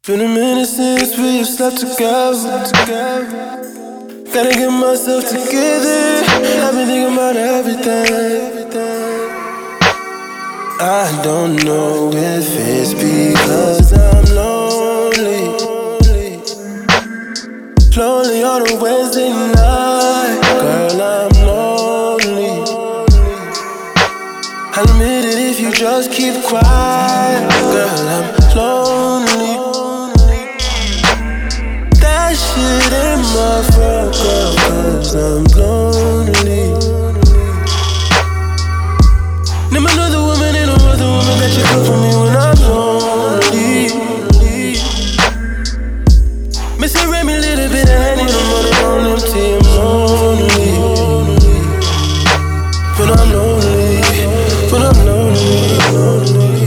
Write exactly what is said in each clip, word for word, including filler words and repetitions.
Been a minute since we slept together. Gotta get myself together. I've been thinking about everything. I don't know if it's because I'm lonely. Lonely on a Wednesday night. Girl, I'm lonely. I'll admit it if you just keep quiet. Girl, I'm lonely. That shit ain't my fault, girl, cause I'm lonely. Name another woman and no other woman that you come for me when I'm lonely. Missing Remy, little bit of honey, I'm running on empty, I'm lonely. When I'm lonely, when I'm lonely, lonely.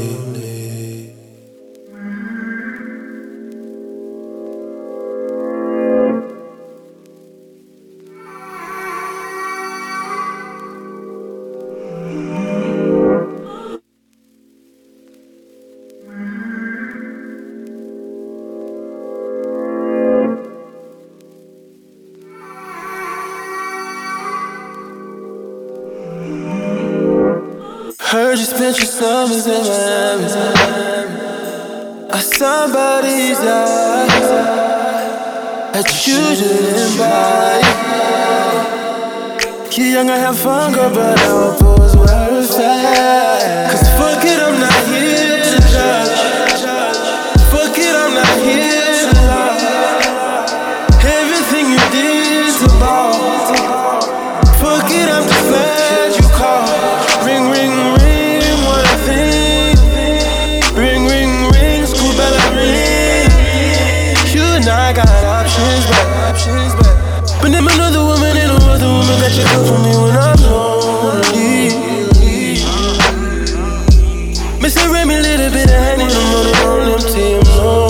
Heard you spent your summers in Miami. Are somebody's eyes that you didn't buy. You're young, I have fun, girl, but I hope it was worth it. Cause fuck it, I'm not here to judge. Fuck it, I'm not here to lie. Everything you did to ball. Fuck it, I'm just glad you called. Ring, ring, ring, one thing. Ring, ring, ring, school bell ring. You and I got options back, options back. But name another woman and no other woman that you come for me when I'm lonely. Missing Remy, little bit of honey, I'm running on empty, I'm lonely.